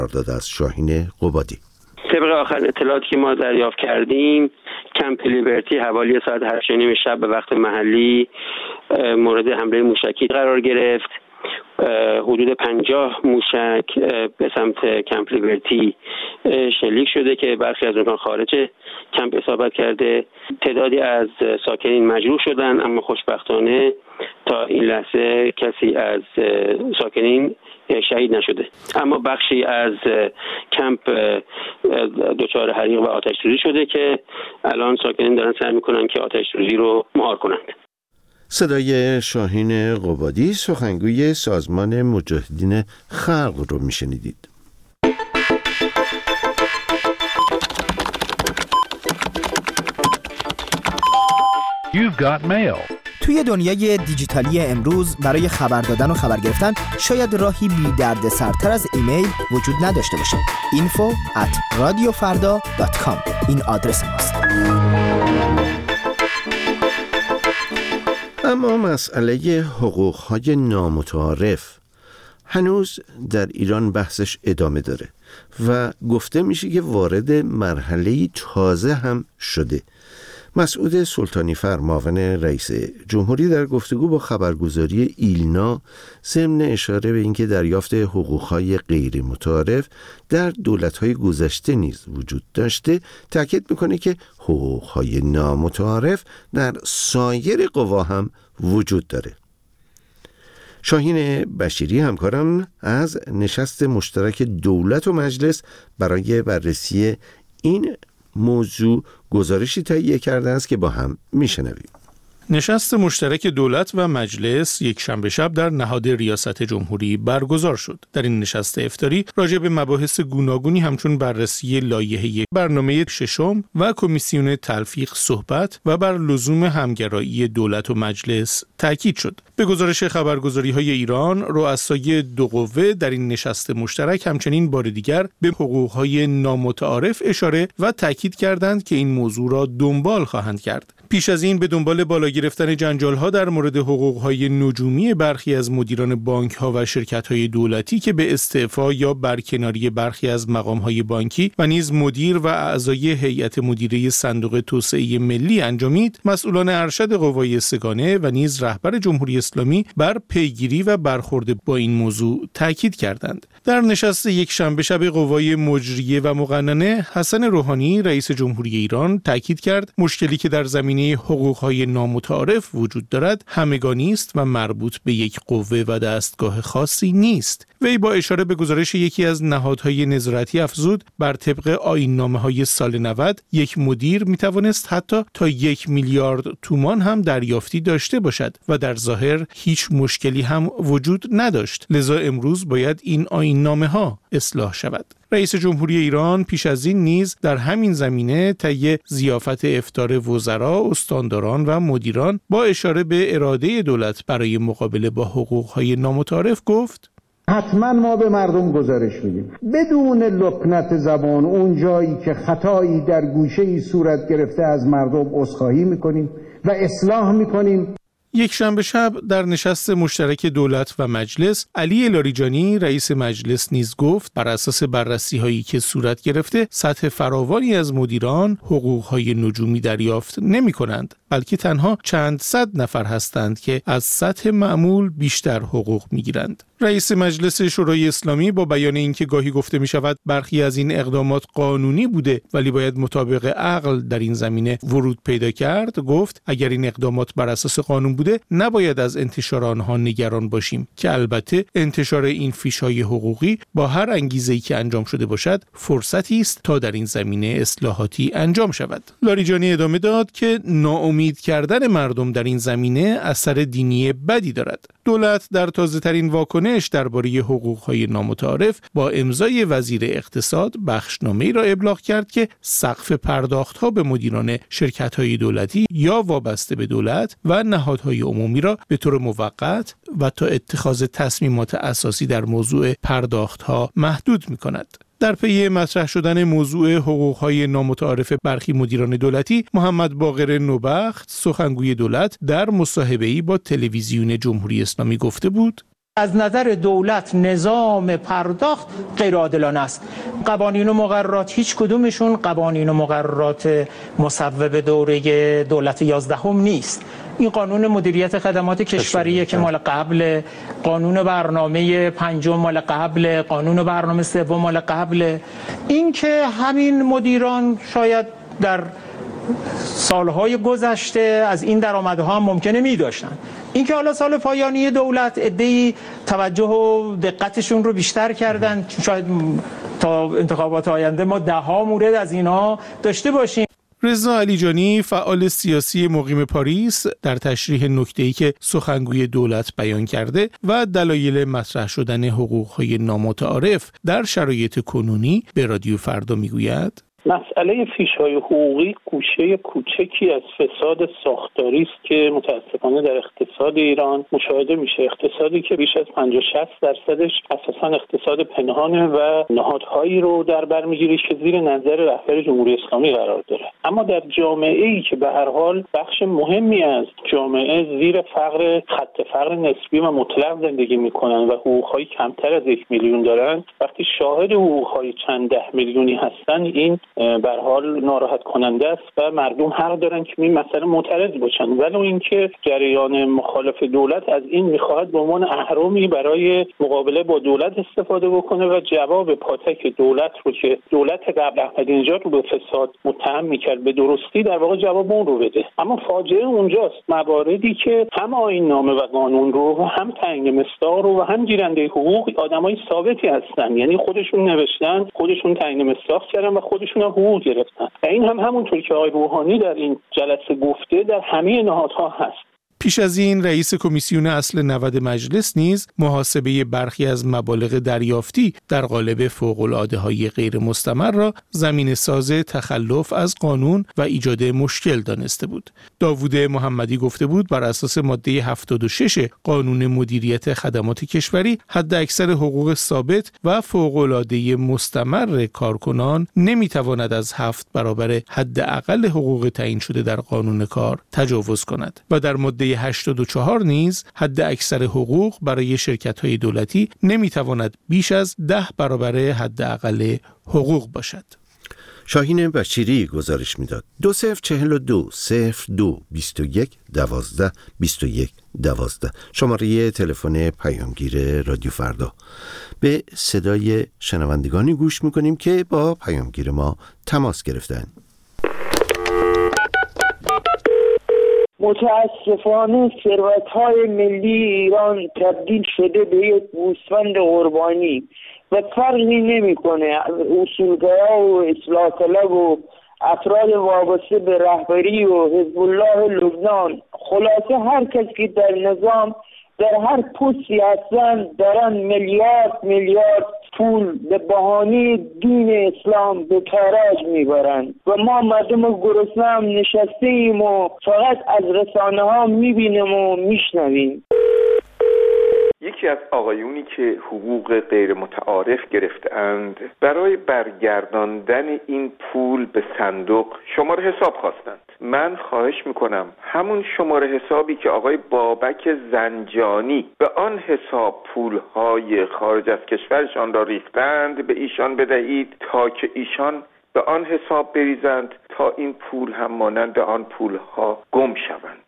داد از شاهین قبادی. طبق آخرین اطلاعاتی که ما دریافت کردیم، کمپ لیبرتی حوالی ساعت 8:30 شب به وقت محلی مورد حمله موشکی قرار گرفت. حدود 50 موشک به سمت کمپ لیبرتی شلیک شده که برخی از اونها خارج کمپ اصابت کرده. تعدادی از ساکنین مجروح شدن، اما خوشبختانه تا این لحظه کسی از ساکنین شهید نشده. اما بخشی از کمپ دچار حریق و آتش سوزی شده که الان ساکنین دارن سعی میکنن که آتش سوزی رو مهار کنند. صدای شاهین قبادی، سخنگوی سازمان مجاهدین خلق رو میشنیدید. You've got mail. توی دنیای دیجیتالی امروز برای خبر دادن و خبر گرفتن شاید راهی بی درد سرتر از ایمیل وجود نداشته باشه. info@radiofarda.com این آدرس ماست. اما مسئله حقوق‌های نامتعارف هنوز در ایران بحثش ادامه داره و گفته میشه که وارد مرحله تازه هم شده. مسعود سلطانی فر، معاون رئیس جمهوری، در گفتگو با خبرگزاری ایلنا ضمن اشاره به اینکه دریافت حقوق‌های غیر متعارف در دولت‌های گذشته نیز وجود داشته، تاکید می‌کنه که حقوق‌های نامتعارف در سایر قوا هم وجود داره. شاهین بشیری همکارم از نشست مشترک دولت و مجلس برای بررسی این موضوع گزارشی تهیه کرده است که با هم میشنویم. نشست مشترک دولت و مجلس یک شنبه شب در نهاد ریاست جمهوری برگزار شد. در این نشست افطاری راجع به مباحث گوناگونی همچون بررسی لایحه برنامه ششم و کمیسیون تلفیق صحبت و بر لزوم همگرایی دولت و مجلس تاکید شد. به گزارش خبرگزاری‌های ایران، رؤسای دو قوه در این نشست مشترک همچنین بار دیگر به حقوق‌های نامتعارف اشاره و تاکید کردند که این موضوع را دنبال خواهند کرد. پیش از این به دنبال بالا گرفتن جنجال‌ها در مورد حقوق‌های نجومی برخی از مدیران بانک‌ها و شرکت‌های دولتی که به استعفا یا برکناری برخی از مقام‌های بانکی و نیز مدیر و اعضای هیئت مدیره صندوق توسعه ملی انجامید، مسئولان ارشد قوای سگانه و نیز رهبر جمهوری اسلامی بر پیگیری و برخورد با این موضوع تاکید کردند. در نشست یک شنبه شب قوای مجریه و مقننه، حسن روحانی رئیس جمهوری ایران تاکید کرد مشکلی که در زمینه حقوق‌های نامتعارف وجود دارد همگانی است و مربوط به یک قوه و دستگاه خاصی نیست. وی با اشاره به گزارش یکی از نهادهای نظارتی افزود بر طبق آیین‌نامه‌های سال 90 یک مدیر میتوانست حتی تا 1 میلیارد تومان هم دریافتی داشته باشد و در ظاهر هیچ مشکلی هم وجود نداشت. لذا امروز باید این آیین‌نامه‌ها اصلاح شود. رئیس جمهوری ایران پیش از این نیز در همین زمینه طی ضیافت افطار وزرا، استانداران و مدیران با اشاره به اراده دولت برای مقابله با حقوق‌های نامتعارف گفت: حتما ما به مردم گزارش میدیم بدون لکنت زبان. اون جایی که خطایی در گوشه‌ای صورت گرفته از مردم عذرخواهی میکنیم و اصلاح میکنیم. یک شنبه شب در نشست مشترک دولت و مجلس، علی لاریجانی رئیس مجلس نیز گفت بر اساس بررسی‌هایی که صورت گرفته سطح فراوانی از مدیران حقوق‌های نجومی دریافت نمی‌کنند، بلکه تنها چند صد نفر هستند که از سطح معمول بیشتر حقوق می‌گیرند. رئیس مجلس شورای اسلامی با بیان اینکه گاهی گفته می‌شود برخی از این اقدامات قانونی بوده ولی باید مطابق عقل در این زمینه ورود پیدا کرد، گفت اگر این اقدامات بر اساس قانون بوده نباید از انتشار آنها نگران باشیم که البته انتشار این فیش‌های حقوقی با هر انگیزه‌ای که انجام شده باشد فرصتی است تا در این زمینه اصلاحاتی انجام شود. لاریجانی ادامه داد که ناامید کردن مردم در این زمینه اثر دینی بدی دارد. دولت در تازه‌ترین واکنش درباره حقوق‌های نامتعارف با امضای وزیر اقتصاد بخشنامه‌ای را ابلاغ کرد که سقف پرداخت‌ها به مدیران شرکت‌های دولتی یا وابسته به دولت و نهادهای عمومی را به طور موقت و تا اتخاذ تصمیمات اساسی در موضوع پرداخت‌ها محدود می‌کند. در پی مطرح شدن موضوع حقوق‌های نامتعارف برخی مدیران دولتی، محمد باقر نوبخت سخنگوی دولت در مصاحبه‌ای با تلویزیون جمهوری اسلامی گفته بود: از نظر دولت نظام پرداخت غیر عادلانه است. قوانین و مقررات هیچ کدومشون قوانین و مقررات مصوب دوره دولت 11 نیست. این قانون مدیریت خدمات کشوریه که مال قبل، قانون برنامه 5 مال قبل، قانون برنامه 3 مال قبل. این که همین مدیران شاید در سالهای گذشته از این درآمدها هم ممکنه می داشتن. این که حالا سال پایانی دولت عده‌ای توجه و دقتشون رو بیشتر کردن، شاید تا انتخابات آینده ما 10 مورد از اینها داشته باشیم. رضا علیجانی، فعال سیاسی مقیم پاریس، در تشریح نکته‌ای که سخنگوی دولت بیان کرده و دلایل مطرح شدن حقوق‌های نامتعارف در شرایط کنونی به رادیو فردا میگوید: مسئله فیش‌های حقوقی گوشه کوچکی از فساد ساختاری است که متاسفانه در اقتصاد ایران مشاهده میشه. اقتصادی که بیش از 50-60% اساساً اقتصاد پنهانه و نهادهایی رو در بر میگیره که زیر نظر رهبر جمهوری اسلامی قرار داره. اما در جامعه‌ای که به هر حال بخش مهمی از جامعه زیر خط فقر نسبی و مطلق زندگی میکنن و حقوق‌های کمتر از 1 میلیون دارن، وقتی شاهد حقوق‌های چند 10 میلیونی هستن، این به هر حال ناراحت کننده است و مردم حق دارن که این مسئله معترض باشن. ولی اینکه جریان مخالف دولت از این میخواهد به عنوان اهرمی برای مقابله با دولت استفاده بکنه و جواب پاتک دولت رو که دولت قبل احمدی نژاد رو به فساد متهم میکرد به درستی در واقع جواب اون رو بده. اما فاجعه اونجاست، مواردی که هم آیین‌نامه و قانون رو و هم تعیین مصداق رو و هم گیرنده حقوق آدمای ثابتی هستن، یعنی خودشون نوشتن، خودشون تعیین مصداق کردن و خودشون حقوق گرفتن. و این هم همونطور که آقای روحانی در این جلسه گفته در همه نهادها هست. پیش از این رئیس کمیسیون اصل 90 مجلس نیز محاسبه برخی از مبالغ دریافتی در قالب فوق‌العاده‌های غیر مستمر را زمینه‌ساز تخلف از قانون و ایجاد مشکل دانسته بود. داوود محمدی گفته بود بر اساس ماده 76 قانون مدیریت خدمات کشوری حداکثر حقوق ثابت و فوق‌العاده مستمر کارکنان نمیتواند از 7 برابر حداقل حقوق تعیین شده در قانون کار تجاوز کند و در ماده 84 نیز حد اکثر حقوق برای شرکت‌های دولتی نمیتواند بیش از 10 برابر حداقل حقوق باشد. شاهین بشیری گزارش میداد. 2042 02 21 12 21 12 شماره تلفن پیامگیر رادیو فردا. به صدای شنوندگانی گوش میکنیم که با پیامگیر ما تماس گرفتن. متاسفانه ثروت‌های ملی ایران تبدیل شده به یک گوسفند قربانی و فرقی نمی‌کنه اصولگرا و اصلاح طلب و افراد وابسته به رهبری و حزب الله لبنان، خلاصه هر کس که در نظام در هر پستی هستن دارن میلیارد پول به بهانه دین اسلام به تاراج میبرن و ما مردم گرسنه هم نشسته ایم و فقط از رسانه ها میبینیم و میشنویم. یکی از آقایونی که حقوق غیر متعارف گرفتند برای برگرداندن این پول به صندوق شماره حساب خواستند. من خواهش میکنم همون شماره حسابی که آقای بابک زنجانی به آن حساب پولهای خارج از کشورشان را ریختند به ایشان بدهید تا که ایشان به آن حساب بریزند تا این پول هم مانند آن پولها گم شوند.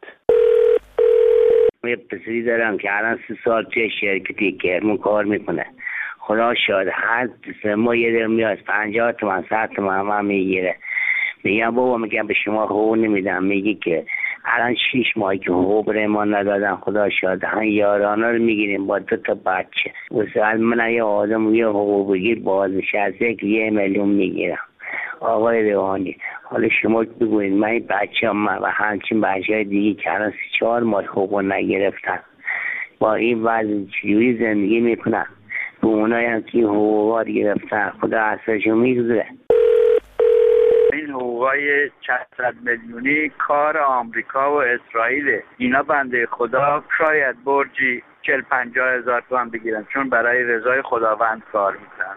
یه پسری دارم که الان 3 سال توی شرکتی کرمون کار میکنه. خدا شاید هر 3 ماه یه در میاد 50 تومن 100 تومن هم میگیره. میگم بابا میگم به شما حقوق نمیدم. میگی که الان 6 ماهی که حقوق به ما ندادن. خدا شاید هم یارانه رو میگیریم با 2 تا بچه. واسه من یه آدم یه حقوق بگیر بازنشسته که 1 میلیون میگیرم. آقای روحانی حالا شما بگوید من این بچه هم و همچین بچه های دیگه که الان 4 ماه حقوق نگرفتن با این وضع چجوری زندگی میکنن؟ به اونایی هم که حقوقات گرفتن خدا اصلشو میگذره. این حقوقای 400 میلیونی کار آمریکا و اسرائیل. اینا بنده خدا شاید برجی 40-50 هزار تومان بگیرن چون برای رضای خداوند کار میکنن.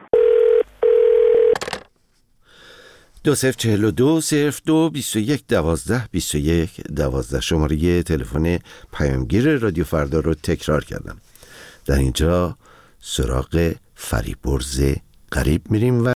2042 02 21 12 21 12 شماره تلفن پیامگیر رادیو فردا رو تکرار کردم. در اینجا سراغ فریبرز غریب میریم و